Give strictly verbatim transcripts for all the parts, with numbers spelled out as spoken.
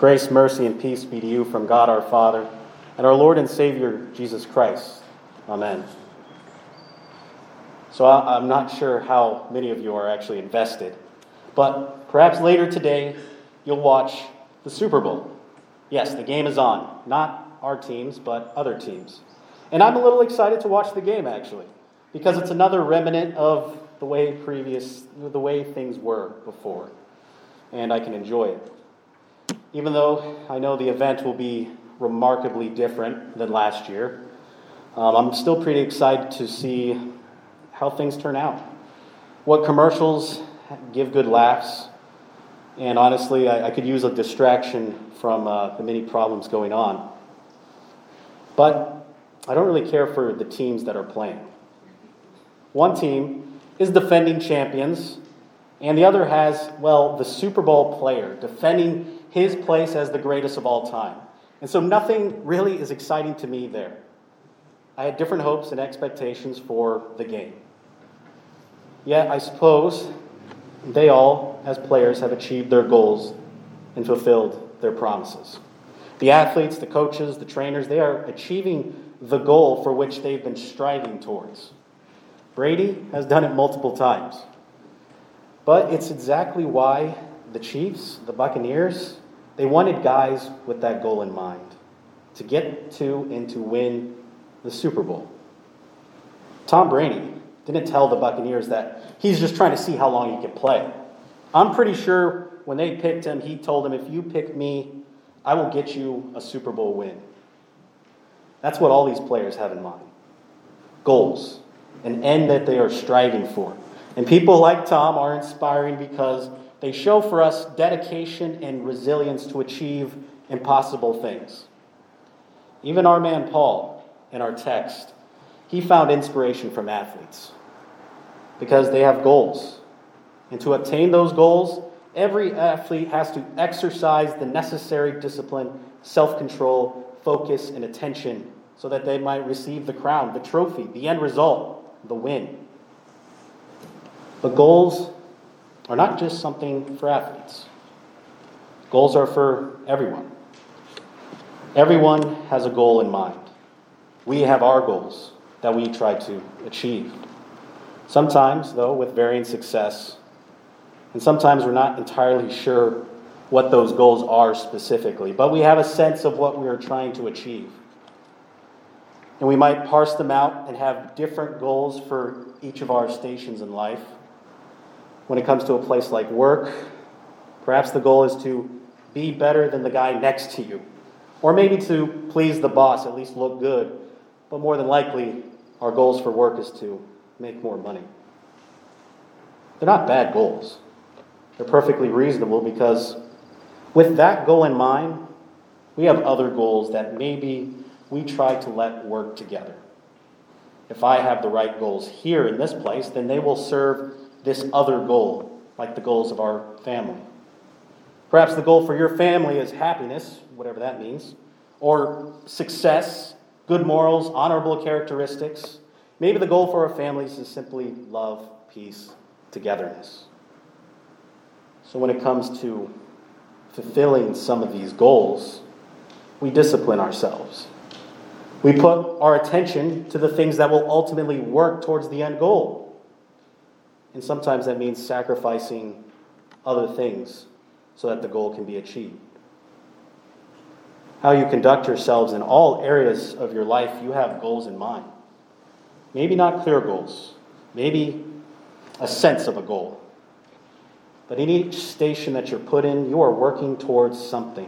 Grace, mercy, and peace be to you from God our Father and our Lord and Savior, Jesus Christ. Amen. So I'm not sure how many of you are actually invested, but perhaps later today you'll watch the Super Bowl. Yes, the game is on. Not our teams, but other teams. And I'm a little excited to watch the game, actually, because it's another remnant of the way previous, the way things were before. And I can enjoy it. Even though I know the event will be remarkably different than last year, um, I'm still pretty excited to see how things turn out. What commercials give good laughs. And honestly, I, I could use a distraction from uh, the many problems going on. But I don't really care for the teams that are playing. One team is defending champions, and the other has, well, the Super Bowl player defending his place as the greatest of all time. And so nothing really is exciting to me there. I had different hopes and expectations for the game. Yet I suppose they all, as players, have achieved their goals and fulfilled their promises. The athletes, the coaches, the trainers, they are achieving the goal for which they've been striving towards. Brady has done it multiple times. But it's exactly why the Chiefs, the Buccaneers, they wanted guys with that goal in mind, to get to and to win the Super Bowl. Tom Brady didn't tell the Buccaneers that he's just trying to see how long he can play. I'm pretty sure when they picked him, he told them, if you pick me, I will get you a Super Bowl win. That's what all these players have in mind. Goals, an end that they are striving for. And people like Tom are inspiring because they show for us dedication and resilience to achieve impossible things. Even our man Paul, in our text, he found inspiration from athletes because they have goals. And to attain those goals, every athlete has to exercise the necessary discipline, self-control, focus, and attention so that they might receive the crown, the trophy, the end result, the win. But goals are not just something for athletes. Goals are for everyone. Everyone has a goal in mind. We have our goals that we try to achieve. Sometimes, though, with varying success, and sometimes we're not entirely sure what those goals are specifically, but we have a sense of what we are trying to achieve. And we might parse them out and have different goals for each of our stations in life. When it comes to a place like work, perhaps the goal is to be better than the guy next to you. Or maybe to please the boss, at least look good. But more than likely, our goals for work is to make more money. They're not bad goals. They're perfectly reasonable because with that goal in mind, we have other goals that maybe we try to let work together. If I have the right goals here in this place, then they will serve this other goal, like the goals of our family. Perhaps the goal for your family is happiness, whatever that means, or success, good morals, honorable characteristics. Maybe the goal for our families is simply love, peace, togetherness. So when it comes to fulfilling some of these goals, we discipline ourselves. We put our attention to the things that will ultimately work towards the end goal. And sometimes that means sacrificing other things so that the goal can be achieved. How you conduct yourselves in all areas of your life, you have goals in mind. Maybe not clear goals. Maybe a sense of a goal. But in each station that you're put in, you are working towards something.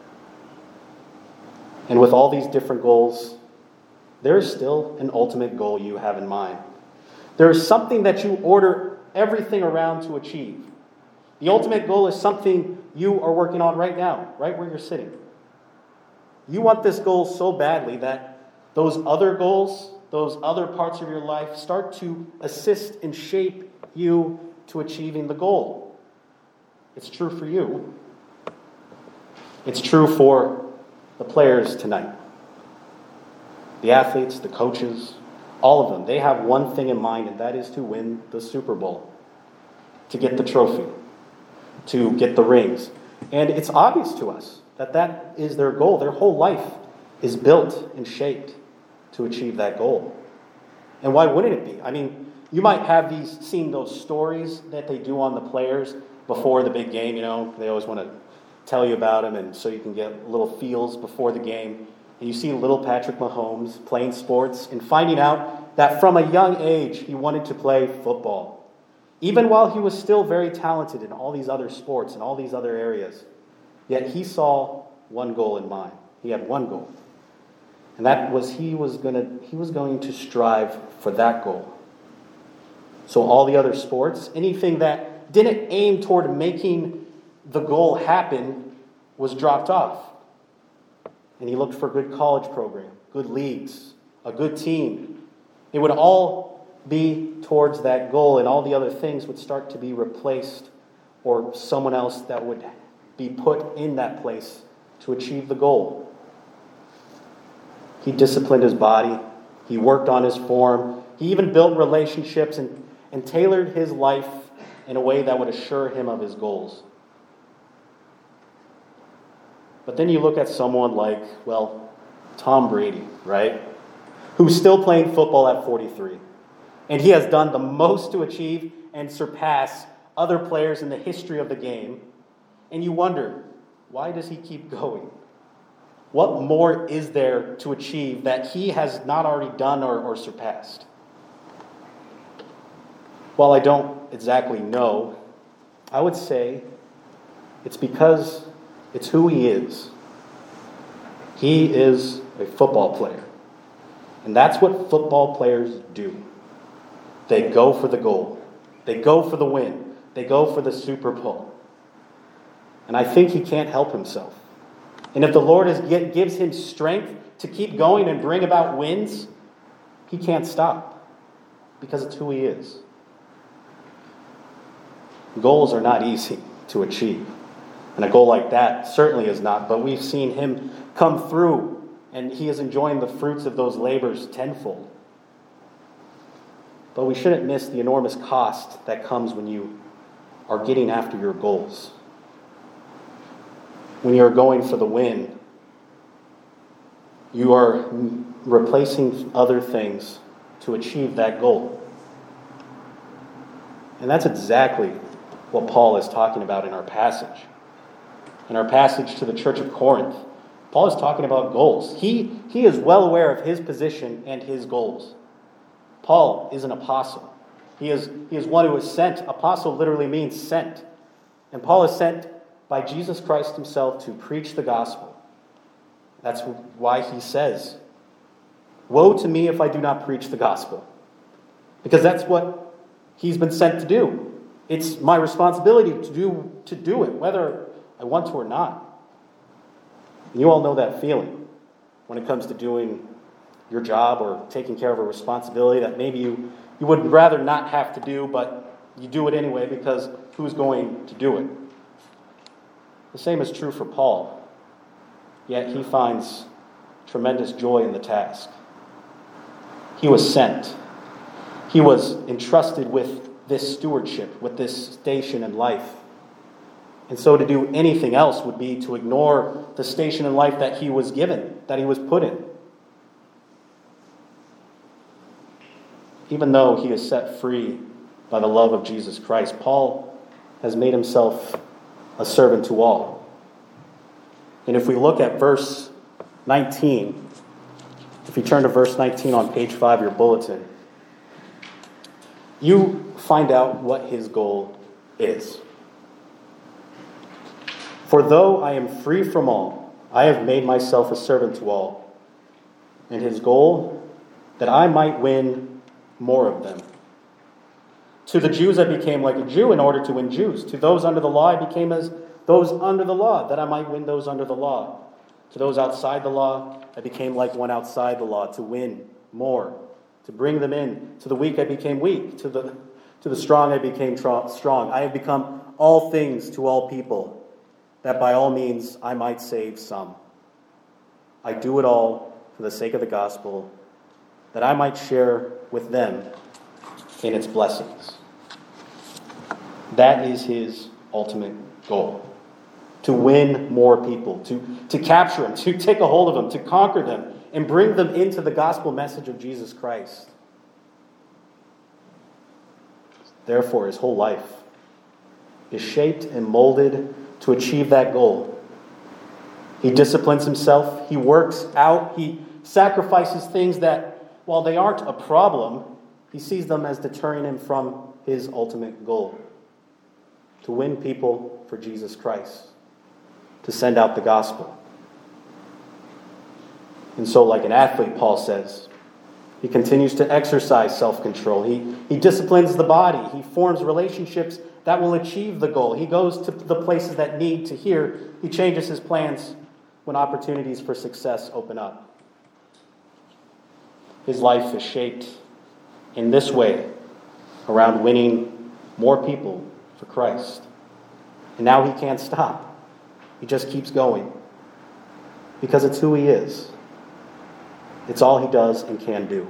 And with all these different goals, there is still an ultimate goal you have in mind. There is something that you order everything around to achieve. The ultimate goal is something you are working on right now, right where you're sitting. You want this goal so badly that those other goals, those other parts of your life start to assist and shape you to achieving the goal. It's true for you. It's true for the players tonight. The athletes, the coaches, all of them, they have one thing in mind, and that is to win the Super Bowl, to get the trophy, to get the rings. And it's obvious to us. that that is their goal. Their whole life is built and shaped to achieve that goal. And why wouldn't it be? I mean, you might have these seen those stories that they do on the players before the big game. You know, they always want to tell you about them, and so you can get little feels before the game. And you see little Patrick Mahomes playing sports and finding out that from a young age he wanted to play football, even while he was still very talented in all these other sports and all these other areas. Yet he saw one goal in mind. He had one goal, and that was he was gonna he was going to strive for that goal. So all the other sports, anything that didn't aim toward making the goal happen, was dropped off. And he looked for a good college program, good leagues, a good team. It would all be towards that goal, and all the other things would start to be replaced, or someone else that would be put in that place to achieve the goal. He disciplined his body. He worked on his form. He even built relationships and, and tailored his life in a way that would assure him of his goals. But then you look at someone like, well, Tom Brady, right? Who's still playing football at forty-three. And he has done the most to achieve and surpass other players in the history of the game. And you wonder, why does he keep going? What more is there to achieve that he has not already done or, or surpassed? While I don't exactly know, I would say it's because it's who he is. He is a football player. And that's what football players do. They go for the goal. They go for the win. They go for the Super Bowl. And I think he can't help himself. And if the Lord is, gives him strength to keep going and bring about wins, he can't stop, because it's who he is. Goals are not easy to achieve. And a goal like that certainly is not, but we've seen him come through, and he is enjoying the fruits of those labors tenfold. But we shouldn't miss the enormous cost that comes when you are getting after your goals. When you're going for the win, you are replacing other things to achieve that goal. And that's exactly what Paul is talking about in our passage. In our passage to the church of Corinth, Paul is talking about goals. He, he is well aware of his position and his goals. Paul is an apostle. He is, he is one who is sent. Apostle literally means sent. And Paul is sent by Jesus Christ himself to preach the gospel. That's why he says, "Woe to me if I do not preach the gospel." Because that's what he's been sent to do. It's my responsibility to do, to do it, whether I want to or not. And you all know that feeling when it comes to doing your job or taking care of a responsibility that maybe you, you would rather not have to do, but you do it anyway because who's going to do it? The same is true for Paul, yet he finds tremendous joy in the task. He was sent. He was entrusted with this stewardship, with this station in life. And so to do anything else would be to ignore the station in life that he was given, that he was put in. Even though he is set free by the love of Jesus Christ, Paul has made himself a servant to all. And if we look at verse nineteen, if you turn to verse nineteen on page five of your bulletin, you find out what his goal is. "For though I am free from all, I have made myself a servant to all. And his goal, that I might win more of them. To the Jews I became like a Jew in order to win Jews. To those under the law I became as those under the law, that I might win those under the law. To those outside the law I became like one outside the law, to win more, to bring them in. To the weak I became weak. To the, to the strong I became tra- strong. I have become all things to all people, that by all means I might save some. I do it all for the sake of the gospel, that I might share with them in its blessings." That is his ultimate goal, to win more people, to, to capture them, to take a hold of them, to conquer them, and bring them into the gospel message of Jesus Christ. Therefore, his whole life is shaped and molded to achieve that goal. He disciplines himself. He works out. He sacrifices things that, while they aren't a problem, he sees them as deterring him from his ultimate goal: to win people for Jesus Christ, to send out the gospel. And so, like an athlete, Paul says, he continues to exercise self-control. He, he disciplines the body. He forms relationships that will achieve the goal. He goes to the places that need to hear. He changes his plans when opportunities for success open up. His life is shaped in this way around winning more people for Christ. And now he can't stop. He just keeps going because it's who he is. It's all he does and can do.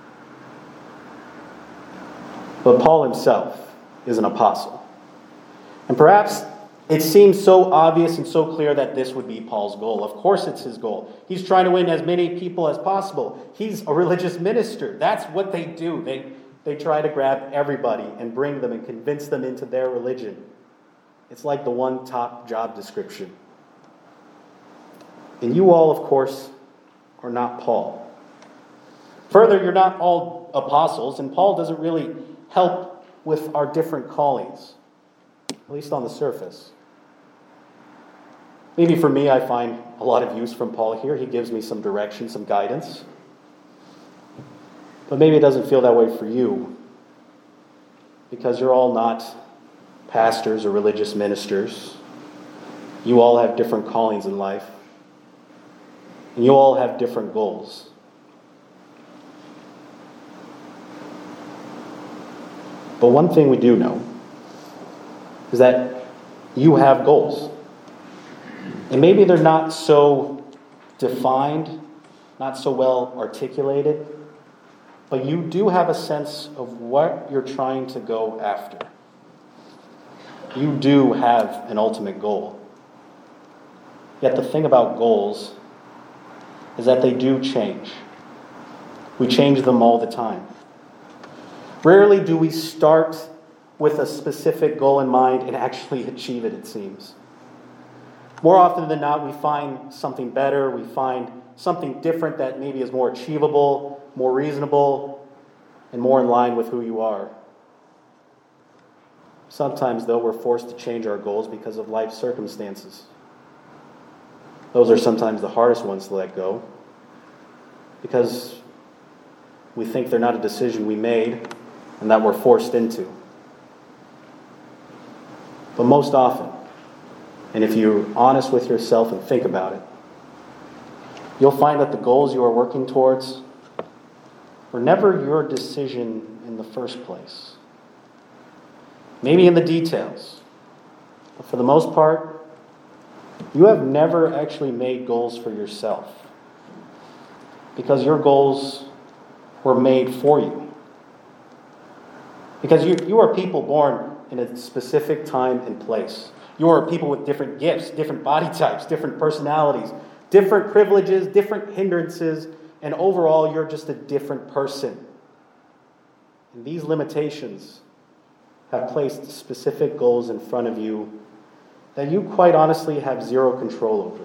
But Paul himself is an apostle. And perhaps it seems so obvious and so clear that this would be Paul's goal. Of course it's his goal. He's trying to win as many people as possible. He's a religious minister. That's what they do. They, they try to grab everybody and bring them and convince them into their religion. It's like the one top job description. And you all, of course, are not Paul. Further, you're not all apostles, and Paul doesn't really help with our different callings, at least on the surface. Maybe for me, I find a lot of use from Paul here. He gives me some direction, some guidance. But maybe it doesn't feel that way for you, because you're all not pastors or religious ministers. You all have different callings in life, and you all have different goals. But one thing we do know is that you have goals. And maybe they're not so defined, not so well articulated, but you do have a sense of what you're trying to go after. You do have an ultimate goal. Yet the thing about goals is that they do change. We change them all the time. Rarely do we start with a specific goal in mind and actually achieve it, it seems. More often than not, we find something better, we find something different that maybe is more achievable, more reasonable, and more in line with who you are. Sometimes, though, we're forced to change our goals because of life circumstances. Those are sometimes the hardest ones to let go, because we think they're not a decision we made and that we're forced into. But most often, and if you're honest with yourself and think about it, you'll find that the goals you are working towards were never your decision in the first place. Maybe in the details, but for the most part, you have never actually made goals for yourself, because your goals were made for you. Because you, you are people born in a specific time and place. You are people with different gifts, different body types, different personalities, different privileges, different hindrances, and overall, you're just a different person. And these limitations have placed specific goals in front of you that you quite honestly have zero control over.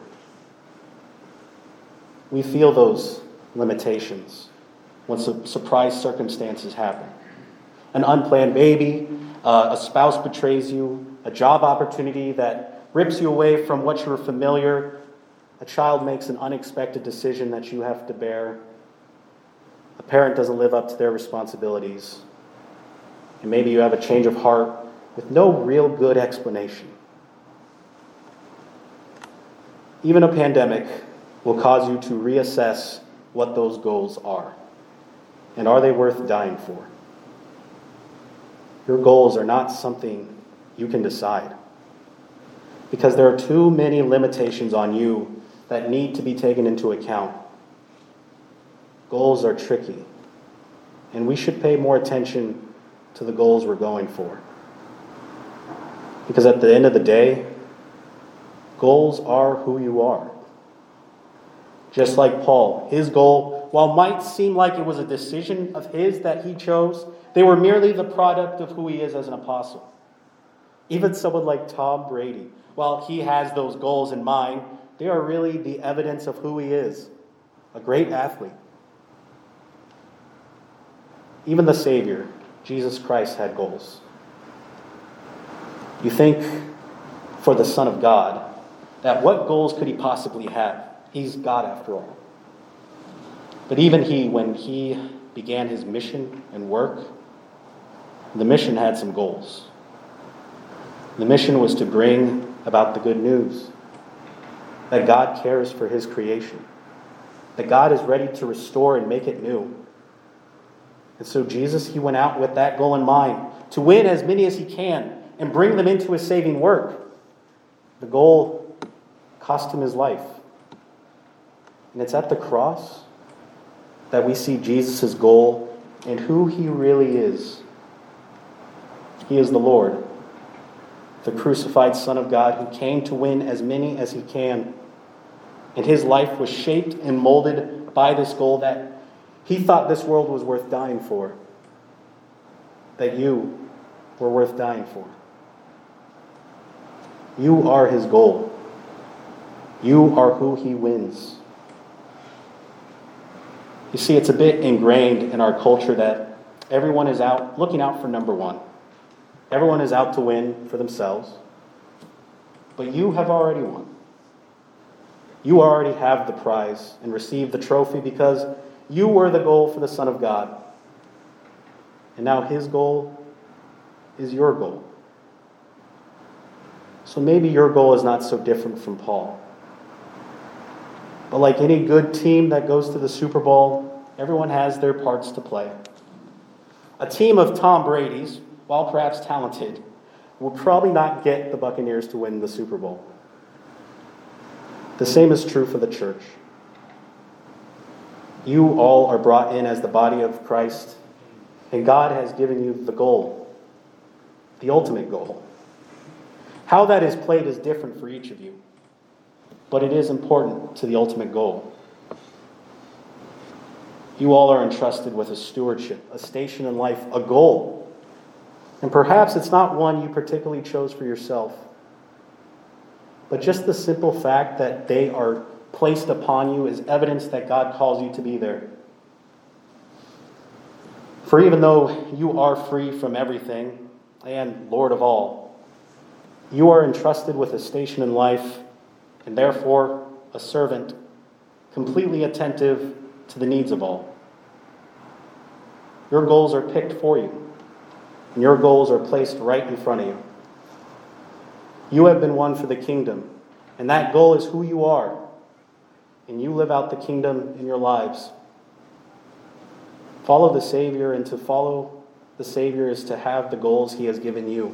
We feel those limitations when su- surprise circumstances happen. An unplanned baby, uh, a spouse betrays you, a job opportunity that rips you away from what you're familiar, a child makes an unexpected decision that you have to bear, a parent doesn't live up to their responsibilities, and maybe you have a change of heart with no real good explanation. Even a pandemic will cause you to reassess what those goals are. And are they worth dying for? Your goals are not something you can decide, because there are too many limitations on you that need to be taken into account. Goals are tricky, and we should pay more attention to the goals we're going for. Because at the end of the day, Goals are who you are. Just like Paul, his goal, while might seem like it was a decision of his that he chose, they were merely the product of who he is as an apostle. Even someone like Tom Brady, while he has those goals in mind, they are really the evidence of who he is, a great athlete. Even the Savior, Jesus Christ, had goals. You think for the Son of God, that what goals could he possibly have? He's God after all. But even he, when he began his mission and work, the mission had some goals. The mission was to bring about the good news that God cares for his creation, that God is ready to restore and make it new. And so Jesus, he went out with that goal in mind, to win as many as he can and bring them into his saving work. The goal cost him his life. And it's at the cross that we see Jesus' goal and who he really is. He is the Lord, the crucified Son of God who came to win as many as he can. And his life was shaped and molded by this goal that he thought this world was worth dying for, that you were worth dying for. You are his goal. You are who he wins. You see, it's a bit ingrained in our culture that everyone is out looking out for number one. Everyone is out to win for themselves. But you have already won. You already have the prize and received the trophy because you were the goal for the Son of God. And now his goal is your goal. So maybe your goal is not so different from Paul. But like any good team that goes to the Super Bowl, everyone has their parts to play. A team of Tom Brady's, while perhaps talented, will probably not get the Buccaneers to win the Super Bowl. The same is true for the church. You all are brought in as the body of Christ, and God has given you the goal, the ultimate goal. How that is played is different for each of you, but it is important to the ultimate goal. You all are entrusted with a stewardship, a station in life, a goal. And perhaps it's not one you particularly chose for yourself, but just the simple fact that they are placed upon you is evidence that God calls you to be there. For even though you are free from everything and Lord of all, you are entrusted with a station in life and therefore a servant, completely attentive to the needs of all. Your goals are picked for you, and your goals are placed right in front of you. You have been won for the kingdom, and that goal is who you are, and you live out the kingdom in your lives. Follow the Savior, and to follow the Savior is to have the goals he has given you.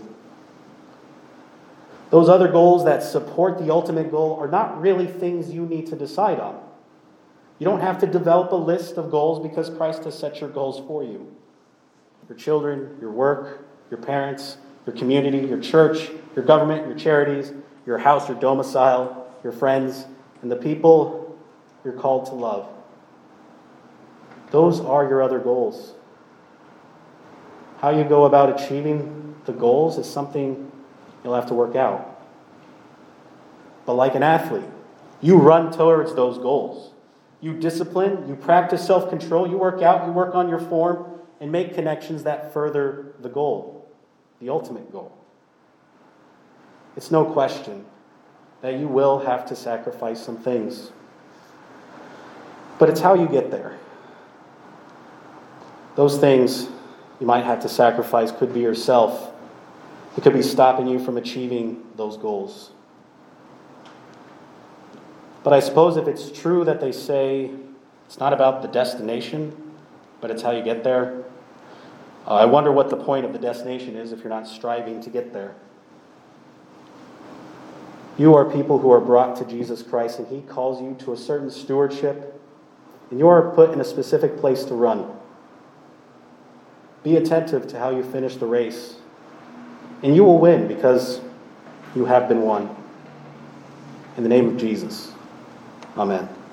Those other goals that support the ultimate goal are not really things you need to decide on. You don't have to develop a list of goals because Christ has set your goals for you. Your children, your work, your parents, your community, your church, your government, your charities, your house, your domicile, your friends, and the people you're called to love. Those are your other goals. How you go about achieving the goals is something you'll have to work out. But like an athlete, you run towards those goals. You discipline, you practice self-control, you work out, you work on your form, and make connections that further the goal, the ultimate goal. It's no question that you will have to sacrifice some things. But it's how you get there. Those things you might have to sacrifice could be yourself. It could be stopping you from achieving those goals. But I suppose if it's true that they say it's not about the destination, but it's how you get there, uh, I wonder what the point of the destination is if you're not striving to get there. You are people who are brought to Jesus Christ, and he calls you to a certain stewardship, and you are put in a specific place to run. Be attentive to how you finish the race, and you will win because you have been won. In the name of Jesus, amen.